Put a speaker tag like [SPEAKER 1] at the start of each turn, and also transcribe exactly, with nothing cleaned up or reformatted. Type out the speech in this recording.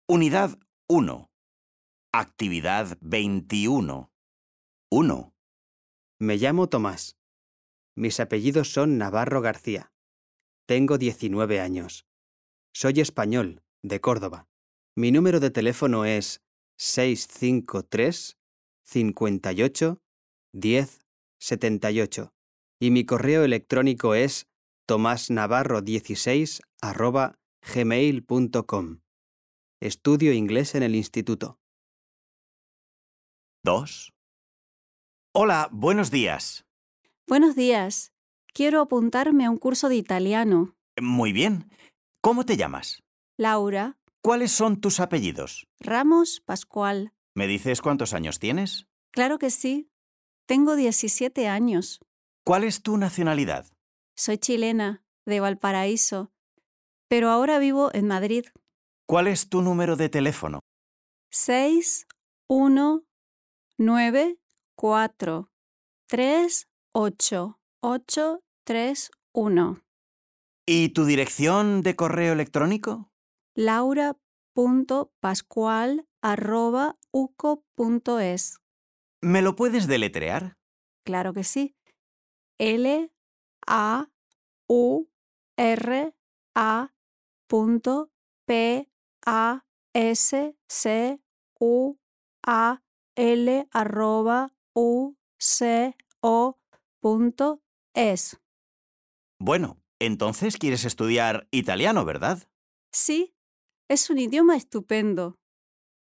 [SPEAKER 1] Unidad uno. Actividad veintiuno. uno.
[SPEAKER 2] Me llamo Tomás. Mis apellidos son Navarro García. Tengo diecinueve años. Soy español, de Córdoba. Mi número de teléfono es seis cinco tres, cinco ocho, diez, setenta y ocho y mi correo electrónico es tomasnavarro dieciséis arroba gmail punto com. Estudio inglés en el instituto.
[SPEAKER 1] dos. Hola, buenos días.
[SPEAKER 3] Buenos días. Quiero apuntarme a un curso de italiano.
[SPEAKER 1] Muy bien. ¿Cómo te llamas?
[SPEAKER 3] Laura,
[SPEAKER 1] ¿Cuáles son tus apellidos?
[SPEAKER 3] Ramos, Pascual.
[SPEAKER 1] ¿Me dices cuántos años tienes?
[SPEAKER 3] Claro que sí. Tengo diecisiete años.
[SPEAKER 1] ¿Cuál es tu nacionalidad?
[SPEAKER 3] Soy chilena, de Valparaíso, pero ahora vivo en Madrid.
[SPEAKER 1] ¿Cuál es tu número de teléfono?
[SPEAKER 3] seis uno nueve cuatro tres ocho ocho tres uno.
[SPEAKER 1] ¿Y tu dirección de correo electrónico?
[SPEAKER 3] laura.pascual arroba uco punto es.
[SPEAKER 1] ¿Me lo puedes deletrear?
[SPEAKER 3] Claro que sí. L A U R A punto P A S C U A L arroba U C O punto es.
[SPEAKER 1] Bueno, entonces quieres estudiar italiano, ¿verdad?
[SPEAKER 3] Sí, es un idioma estupendo.